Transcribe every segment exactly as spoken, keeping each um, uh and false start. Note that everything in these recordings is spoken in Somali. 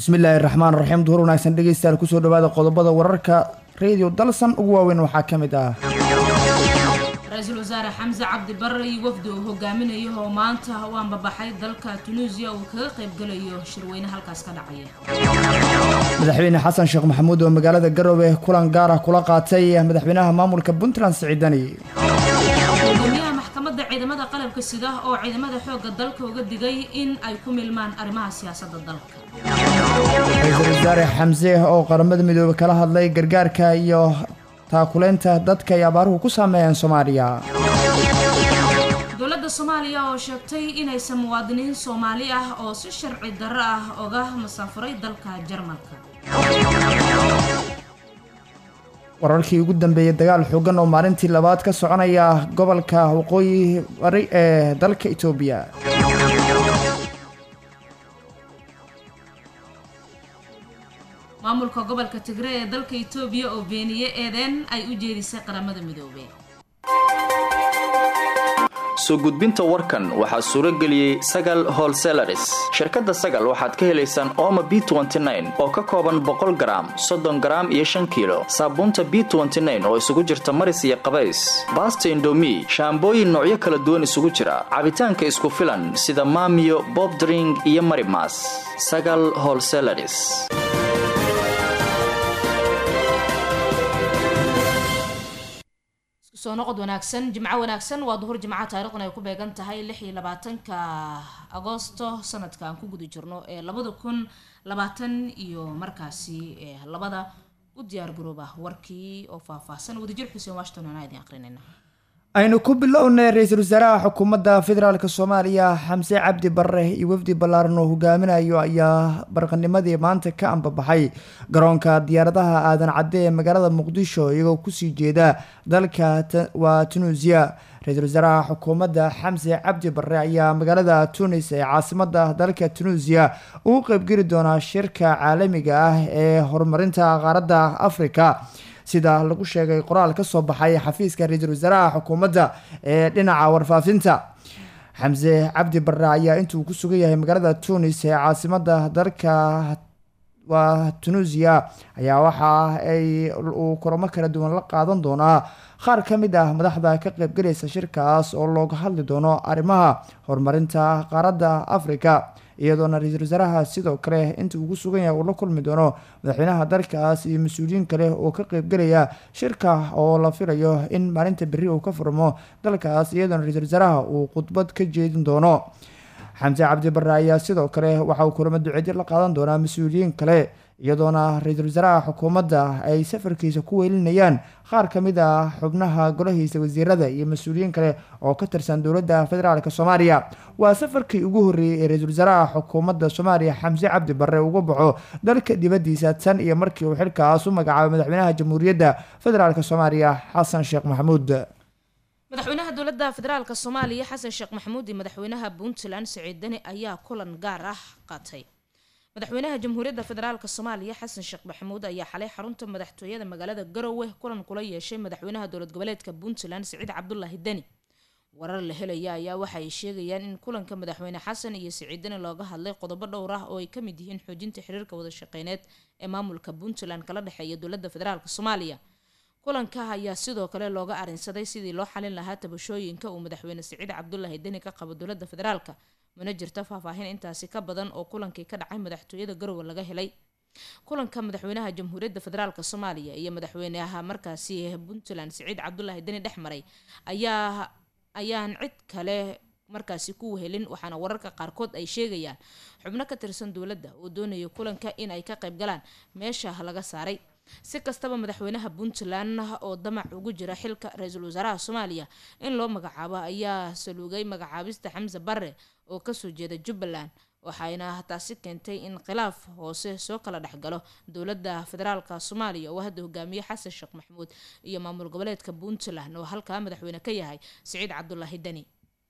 bismillaahi raxmaan raxiim duhur wanaagsan dhegeystayaal kusoo dhawaada qodobada wararka radio dalsan ugu waaweyn waxaa ka mid ah ra-iisul wasaare xamse cabdi barre iyo wafdi uu hogaaminayo oo maanta u ambabaxay dalka Tunisia uu kaga qayb galayo shirweyne halkaas ka dhacaya madaxweyne xasan sheekh maxamuud oo magaalada Garowe kulan gaar ah kula qaatay madaxweynaha maamulka Puntland Siciid Dani gudoomiyaha maxkamadda ciidamada qalabka sida oo ciidamada xoogga dalka uga digay in ay ku milmaan arrimaha siyaasadda dalka ra-iisul wasaare xamse oo qaramada midoobay kala hadlay gargaarka iyo taakuleynta dadka ay abaaruhu ku saameeyeen Soomaaliya dowladda Soomaaliya oo sheegtay inaysan muwaadiniin Soomaali ah oo si sharci darro ah uga masaafuray dalka Jarmalka wararkii ugu dambeeyay dagaal xooggan oo maalintii labaad ka soconaya gobolka waqooyi bari ee dalka Itoobiya maamulka gobolka Tigray ee dalka Itoobiya oo beeniyay eedeyn ay u jeedisay qaramada midoobay soo gudbinta warkan waxaa suuro geliyay Sagal Wholesalers shirkadda Sagal waxaad ka helaysaan Omo B oo ka kooban boqol garaam soddon garaam iyo shan kiilo saabuunta B oo isugu jirta maris iyo qabays Basta Indomie shaambooyin noocyo kala duwan isugu jira cabitaanka isku filan sida Maamiyo Bob Drink iyo Marimas Sagal Wholesalers soo noqod wanaagsan jimco wanaagsan waa duhur jimco taariikhuna ay ku beegan tahay lix iyo labaatanka Agoosto sanadka aan ku guda jirno ee labada kun labaatan iyo markaasi ee labada u diyaar garooba warkii oo faahfaahsan wadajir Xuseen Washington aan idin aqrinayna aynu ku bilownay ra-iisul wasaaraha xukuumadda federaalka Soomaaliya Xamse Cabdi Barre iyo wafdi ballaaran oo hogaaminayo ayaa barqanimadii maanta ka ambabaxay garoonka diyaaradaha aadan cadde ee magaalada Muqdisho iyagoo ku sii jeeda dalka waa Tunisia ra-iisul wasaaraha xukuumadda Xamse Cabdi Barre ayaa magaalada Tunis ee caasimadda dalka Tunisia uu qayb geli doona shirka caalamiga ah ee horumarinta qaaradda Afrika sida lagu sheegay qoraal ka soo baxay xafiiska ra-iisul wasaaraha xukuumadda ee dhinaca warfaafinta Xamse Cabdi Barre ayaa intuu ku sugan yahay magaalada Tunis ee caasimadda dalka waa Tunisia ayaa waxa ay uu kormo kala duwan la qaadan doonaa qaar ka mid ah madaxda ka qayb galaysa shirkaas oo looga hadli doono arrimaha horumarinta qaaradda Afrika iyadoona ra-iisul wasaaraha sidoo kale inta uu ku sugan yahay uu la kulmi doono madaxweynaha dalkaas iyo mas-uuliyiin kale oo ka qayb galaya shirka oo la filayo in maalinta berri uu ka furmo dalkaas iyadoona ra-iisul wasaaraha uu khudbad ka jeedin doono Xamse Cabdi Barre ayaa sidoo kale waxa uu kulamo duceedyo la qaadan doonaa mas-uuliyiin kale iyadoona ra-iisul wasaaraha xukuumadda ay safarkiisa ku weelinayaan qaar ka mid ah xubnaha golahiisa wasiirada iyo mas-uuliyiin kale oo ka tirsan dowladda federaalka Soomaaliya waa safarkii ugu horreeyay ee ra-iisul wasaaraha xukuumadda Soomaaliya Xamse Cabdi Barre uga baxo dalka dibadiisa tan iyo markii uu xilkaas u magacaabay madaxweynaha jamhuuriyadda federaalka Soomaaliya Xasan Sheekh Maxamuud madaxweynaha dowladda federaalka Soomaaliya Xasan Sheekh Maxamuud iyo madaxweynaha Puntland Siciid Dani ayaa kulan gaar ah qaatay madaxweynaha jamhuuriyadda federaalka Soomaaliya Xasan Sheekh Maxamuud ayaa xalay xarunta madaxtooyada magaalada Garowe kulan kula yeeshay madaxweynaha dowlad goboleedka Puntland Siciid Cabdullaahi Dani warar la helaya ayaa waxa ay sheegayaan in kulanka madaxweyne Xasan iyo Siciid Dani looga hadlay qodobo dhowr ah oo ay ka mid yihiin xoojinta xiriirka wada shaqeyneed ee maamulka Puntland kala dhaxeeya dowladda federaalka Soomaaliya kulanka ayaa sidoo kale looga arinsaday sidii loo xalin lahaa tabashooyinka uu madaxweyne Siciid Cabdullaahi Dani ka qabo dowladda federaalka mana jirto faahfaahin intaasi ka badan oo kulankii ka dhacay madaxtooyada Garowe laga helay kulanka madaxweynaha jamhuuriyadda federaalka Soomaaliya iyo madaxweynaha markaasi Puntland Siciid Cabdullaahi Dani dhexmaray ayaa ayaan cid kale markaasi ku wehelin waxaana wararka qaarkood ay sheegayaan xubno ka tirsan dowladda oo doonaya kulanka in ay ka qayb galaan meesha laga saaray si kastaba madaxweynaha Puntland oo damac ugu jira xilka ra-iisul wasaaraha Soomaaliya in loo magacaabo ayaa saluugay magacaabista Xamse Barre oo ka soo jeeda Jubbaland waxayna taasi keentay in khilaaf hoose soo kala dhaxgalo dowladda federaalka Soomaaliya oo hadda hogaamiye Xasan Sheekh Maxamuud iyo maamul goboleedka Puntland oo halka madaxweyne ka yahay Siciid Cabdullaahi Dani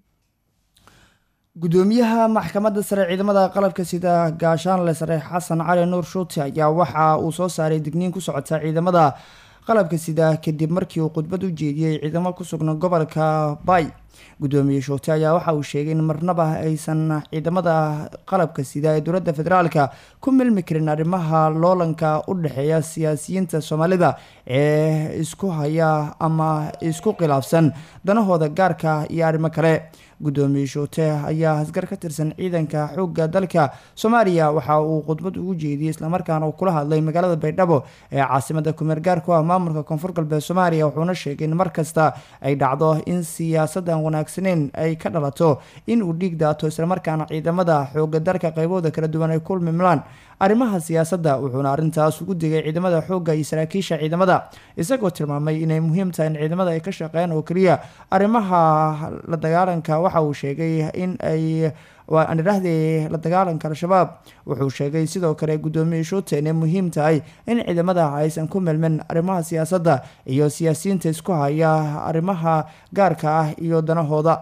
gudoomiyaha maxkamadda sare ciidamada qalabka sida gaashaanle sare Xasan Cali Nuur Shuuti ayaa waxa uu soo saaray digniin ku socota ciidamada qalabka sida kadib markii uu khudbad u jeediyay ciidamo ku sugan gobolka Bay gudoomiye shoote ayaa waxa uu sheegay in marnaba aysan ciidamada qalabka sida ee dowladda federaalka ku milmi karin arrimaha loolanka u dhexeeya siyaasiyiinta soomaalida ee isku haya ama isku khilaafsan danahooda gaarka iyo arrimo kale. gudoomiye shoote ayaa asgar ka tirsan ciidanka xoogga dalka Soomaaliya waxa uu khudbad ugu jeediyay islamarkaana uu kula hadlay magaalada Baydhabo ee caasimada kumeel gaarka ah maamulka Koonfur Galbeed Soomaaliya wuxuuna sheegay in markasta ay dhacdo in siyaasadan wanaagsaneyn ay ka dhalato in uu dhiig daato islamarkaana ciidamada xoogga dalka qaybooda kala duwan ay ku milmaan arrimaha siyaasadda wuxuuna arrintaas ugu digay ciidamada xoogga iyo saraakiisha ciidamada isagoo tilmaamay inay muhiim tahay in ciidamada ay ka shaqeeyaan oo kaliya arrimaha la dagaalanka waxa uu sheegay in ay waa aan idhaahdee la dagaalanka al-shabaab wuxuu sheegay sidoo kale gudoomiye shoote inay muhiim tahay in ciidamada aysan ku milmin arrimaha siyaasadda iyo siyaasiyiinta isku haya arrimaha gaarka ah iyo danahooda.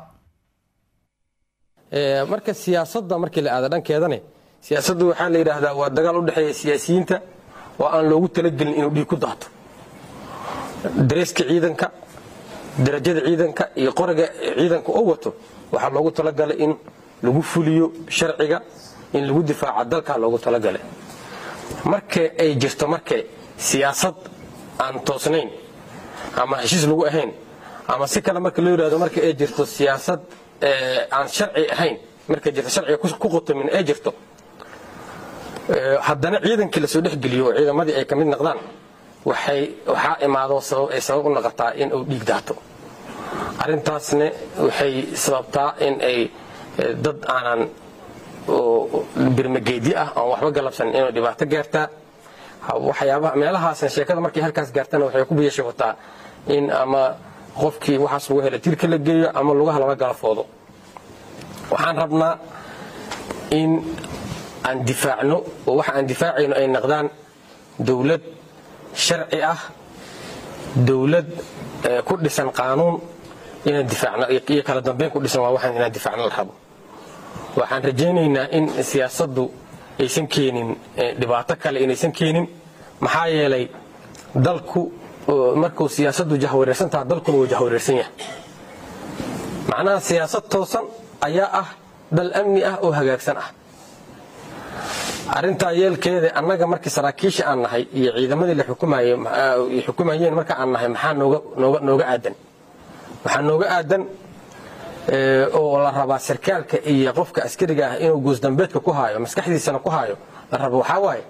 marka siyaasadda markii la aado dhankeedane siyaasaddu waxaa la yidhaahdaa waa dagaal u dhexeeya siyaasiyiinta oo aan loogu talagelin inuu dhiig ku daato. dareeska ciidanka darajada ciidanka iyo qoriga ciidanka oo wato waxaa loogu talagalay in lagu fuliyo sharciga in lagu difaaco dalka loogu talagalay. marka ay jirto marka siyaasad aan toosnayn ama heshiis lagu ahayn ama si kale marka loo yiraahdo marka ay jirto siyaasad aan sharci ahayn marka jirto sharciga ku qotomin ay jirto haddana ciidankii la soo dhex geliyo oo ciidamadii ay ka mid noqdaan waxay waxaa imaado sabab ay sabab u noqotaa in uu dhiig daato. arrintaasna waxay sababtaa in ay dad aanan birmageedi ah aan waxba galabsan inuu dhibaato gaartaa. waxyaabaha meelahaasna sheekada markay halkaas gaartana waxay ku biyashabataa in ama qofkii waxaas lagu hela tirka la geeyo ama lugaha laga galafoodo. waxaan rabnaa in aan difaacno oo waxa aan difaacayno ay noqdaan dawlad sharci ah dawlad ku dhisan qaanuun inaan difaacno iyo kala dambeyn ku dhisan waa waxaan inaan difaacno la rabo. waxaan rajaynaynaa in siyaasaddu aysan keenin dhibaato kale inaysan keenin maxaa yeelay dalku markuu siyaasaddu jahwareersan tahay dalkuna wuu jahwareersan yahay. macnaha siyaasad toosan ayaa ah dal amni ah oo hagaagsan ah. arrintaa yeelkeeda annaga markii saraakiisha aan nahay iyo ciidamadii la xukumayay xukumayeen marka aan nahay maxaa nooga nooga nooga aadan waxaa nooga aadan oo la rabaa sarkaalka iyo qofka askariga ah inuu goos dambeedka ku haayo maskaxdiisana ku haayo la rabo waxaa waaye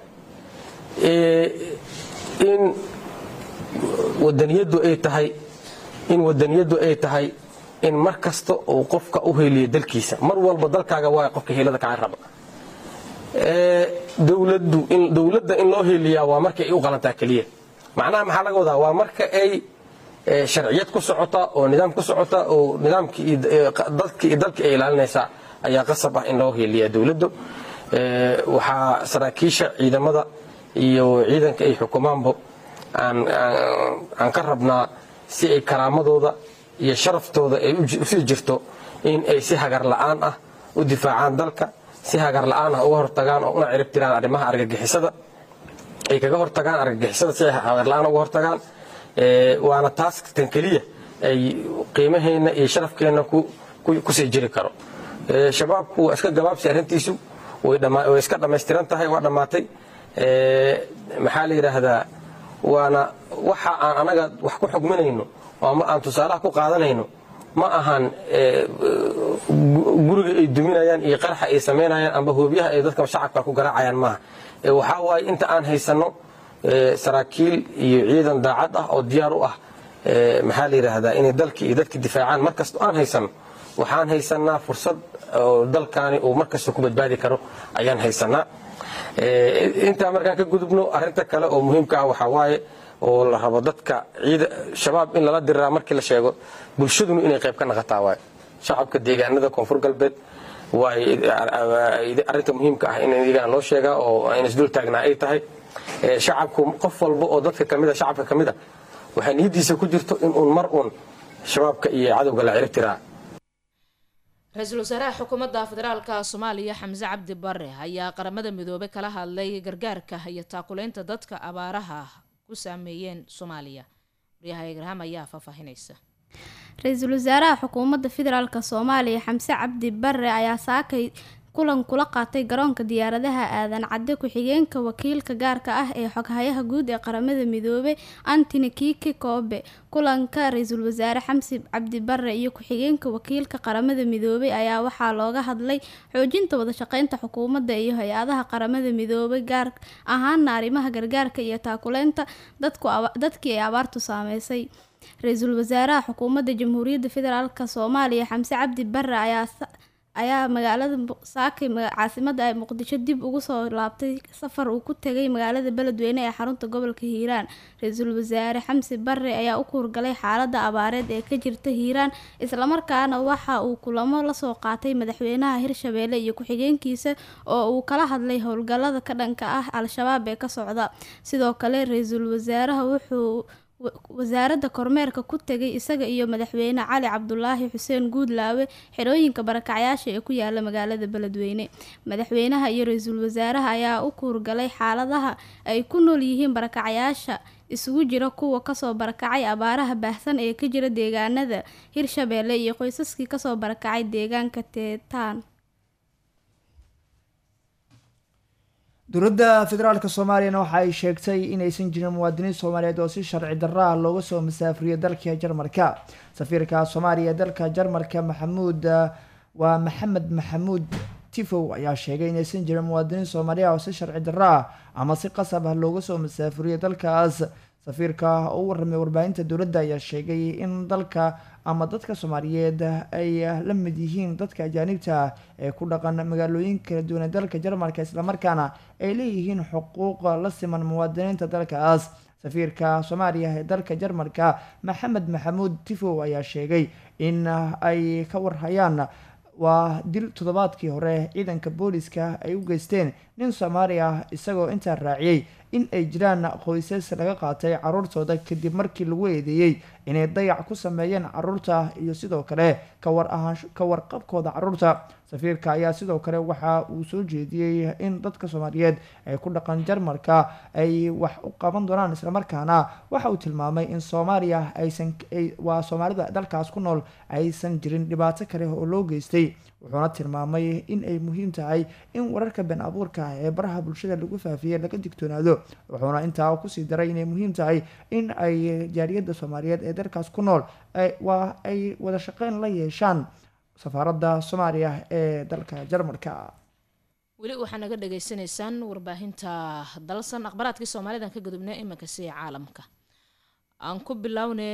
in wadaniyadu ay tahay in wadaniyadu ay tahay in mar kasta uu qofka u heeliyo dalkiisa mar walba dalkaaga waa qofka heelada ka raba. dawladdu in dawladda in loo heeliyaa waa markay ay u qalantaa kaliya. macnaha maxaa laga wadaa waa marka ay sharciyad ku socota oo nidaam ku socota oo nidaamkii dadkii iyo dalkii ay ilaalinaysaa ayaa qasab ah in loo heeliyaa dawladdu. waxaa saraakiisha ciidamada iyo ciidanka ay xukumaanba aan aan ka rabnaa si ay karaamadooda iyo sharaftooda ay u sii jirto in ay si hagar la'aan ah u difaacaan dalka si hagar la'aan ah uga hortagaan oo una cirib tiraan arrimaha argagixisada ay kaga hortagaan argagixisada si hagar la'aan uga hortagaan. waana taas tan kaliya ay qiimaheena iyo sharafkeena ku ku sii jiri karo. shabaabku waa iska gabaabsi arrintiisu way dhamaa way iska dhameystiran tahay waa dhamaatay. maxaa la yiraahdaa waana waxa aan anaga wax ku xugminayno oo aan tusaalaha ku qaadanayno ma ahan guriga ay duminayaan iyo qarxa ay sameynayaan amba hoobiyaha ay dadka shacabka ku garaacayaan maaha. waxa waaye inta aan haysano saraakiil iyo ciidan daacad ah oo diyaar u ah maxaa la yiraahdaa inay dalkii iyo dadka difaacaan markasta aan haysano waxaan haysanaa fursad oo dalkaani uu markasta ku badbaadi karo ayaan haysanaa. inta markaan ka gudubno arrinta kale oo muhiimka ah waxa waaye oo la rabo dadka ciid shabaab in lala diraa markii la sheego bulshaduna inay qayb ka noqotaa waaye shacabka deegaanada Koonfur Galbeed waay arrinta muhiimka ah in iyaga loo sheegaa oo in isdul taagnaa ay tahay. shacabku qof walba oo dadka kamida shacabka kamida waxay niyadiisa ku jirto in uu mar uun shabaabka iyo cadawga la cirib tiraa. ra-iisul wasaaraha xukuumadda federaalka Soomaaliya Xamse Cabdi Barre ayaa qaramada midoobay kala hadlay gargaarka iyo taakuleynta dadka abaaraha ku saameeyeen Soomaaliya. wariyaha Igraham ayaa faahfaahinaysa. ra-iisul wasaaraha xukuumadda federaalk Soomaaliya Xamse Cabdi Barre ayaa saakay kulan kula qaatay garoonka diyaaradaha aadan cadde ku-xigeenka wakiilka gaarka ah ee xoghayaha guud ee qaramada midoobay Anthony Kiki Kobe. Kulanka ra-iisul wasaare Xamse Cabdi Barre iyo ku-xigeenka wakiilka qaramada midoobay ayaa waxaa looga hadlay xoojinta wada shaqeynta xukuumadda iyo hay-adaha qaramada midoobay gaar ahaan arrimaha gargaarka iyo taakuleynta dadku dadkii ay abaartu saameysay. ra-iisul wasaaraha xukuumadda Jamhuuriyadda Federaalk Soomaaliya Xamse Cabdi Barre ayaa ayaa magaalada saakay caasimadda ay Muqdisho dib ugu soo laabtay safar uu ku tagay magaalada Beledweyne ee xarunta gobolka Hiiraan. ra-iisul wasaare Xamse Barre ayaa u kuurgalay xaaladda abaareed ee ka jirta Hiiraan, isla markaana waxa uu kulamo la soo qaatay madaxweynaha Hirshabeelle iyo ku-xigeenkiisa oo uu kala hadlay howlgallada ka dhanka ah Al-Shabaab ee ka socda. Sidoo kale ra-iisul wasaaraha wuxuu wasaaradda kormeerka ku tagay isaga iyo madaxweyne Cali Cabdulaahi Xuseen Guudlaawe xerooyinka barakacyaasha ee ku yaala magaalada Beledweyne. Madaxweynaha iyo ra-iisul wasaaraha ayaa u kuurgalay xaaladaha ay ku nool yihiin barakacyaasha isugu jira kuwa kasoo barakacay abaaraha baahsan ee ka jira deegaanada Hirshabeelle iyo qoysaskii kasoo barakacay deegaanka Teetaan. dowladda federaalk Soomaaliya waxa ay sheegtay inaysan jirin muwaadiniin Soomaaliyeed oo si sharci darro ah looga soo masaafriyo dalka Jarmalka. safiirka Soomaaliya dalka Jarmalka Maxamuud waa Maxamed Maxamuud Tifow ayaa sheegay inaysan jirin muwaadiniin Soomaaliyeed oo si sharci darro ah ama si qasab ah looga soo masaafriyo dalkaas. safiirka oo warramay warbaahinta dowladda ayaa sheegay in dalka ama dadka Soomaaliyeed ay la mid yihiin dadka ajaanibta ee ku dhaqan magaalooyinka kala duwan ee dalka Jarmalka, isla markaana ay leeyihiin xuquuq la siman muwaadiniinta dalkaas. safiirka Soomaaliya ee dalka Jarmalka Maxamed Maxamuud Tifow ayaa sheegay in ay ka warhayaan waa dil toddobaadkii hore ciidanka booliska ay u geysteen nin Soomaali ah, isagoo intaa raaciyay in ay jiraan qoysas laga qaatay caruurtooda kadib markii lagu eedeeyay inay dayac ku sameeyeen caruurta iyo sidoo kale ka war ahaan ka warqabkooda caruurta. safiirka ayaa sidoo kale waxa uu soo jeediyay in dadka Soomaaliyeed ee ku dhaqan Jarmalka ay wax u qaban doonaan, isla markaana waxa uu tilmaamay in Soomaaliya aysan waa Soomaalida dalkaas ku nool aysan jirin dhibaato kale oo loo geystay. wuxuuna tilmaamay in ay muhiim tahay in wararka been abuurka ah ee baraha bulshada lagu faafiyay laga digtoonaado. wuxuuna intaa kusii daray inay muhiim tahay in ay jaariyadda Soomaaliyeed ee dalkaas ku nool waa ay wada shaqeyn la yeeshaan safaaradda Soomaaliya ee dalka Jarmalka. weli waxaa naga dhageysanaysaan warbaahinta dalsan akhbaraadkii Soomaalidan ka gudubnay imanka si caalamka aan ku bilownay.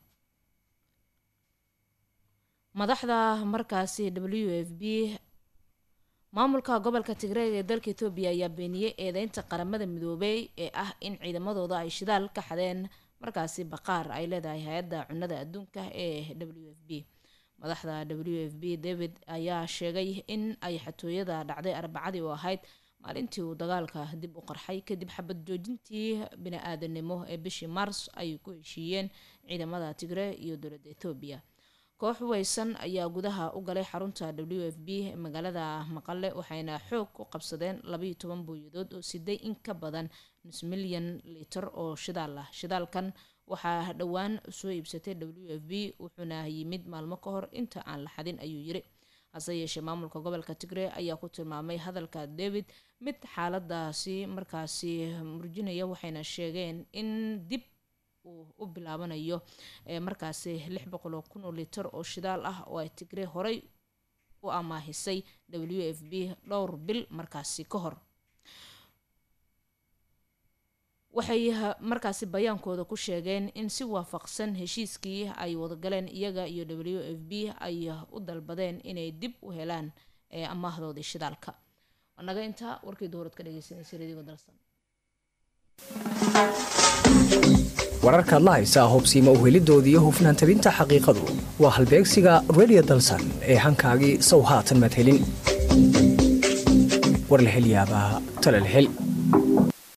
madaxda markaasi W F P maamulka gobolka Tigray ee dalka Itoobiya ayaa beeniyay eedeynta qaramada midoobay ee ah in ciidamadooda ay shidaal ka xadeen markaasi baqaar ay leedahay hay'adda cunnada adduunka ee W F P. madaxda W F P David ayaa sheegay in ay xatooyada dhacday Arbacadii oo ahayd maalintii uu dagaalka dib u qarxay kadib xabad joojintii bini'aadanimo ee bishii Maars ay ku heshiiyeen ciidamada Tigray iyo dowladda Itoobiya. koox weysan ayaa gudaha u galay xarunta W F P magaalada Maqale waxayna xoog ku qabsadeen laba iyo toban booyadood oo siday in ka badan nus milyan litir oo shidaal ah. shidaalkan waxaa dhowaan soo iibsatay W F P wuxuuna yimid maalmo ka hor inta aan la xadin, ayuu yiri. hase yeeshee maamulka gobolka Tigray ayaa ku tilmaamay hadalka David mid xaaladaasi markaasi murjinaya, waxayna sheegeen in dib uu u bilaabanayo ee markaasi lix boqol oo kun oo litir oo shidaal ah oo ay Tigray horay u amaahisay W F P dhowr bil markaasi ka hor. waxay markaasi bayaankooda ku sheegeen in si waafaqsan heshiiskii ay wada galeen iyaga iyo W F P ay u dalbadeen inay dib u helaan ee amaahdoodii shidaalka. wanaga intaa warkii dowlad ka dhageysanaysa radio dalsan. wararka la haysa hubsiimo u helidoodii hufnaan tabinta xaqiiqadu waa halbeegsiga radio dalsan ee hankaagii sow haatan mad helin war la hel yaabaa tala la hel.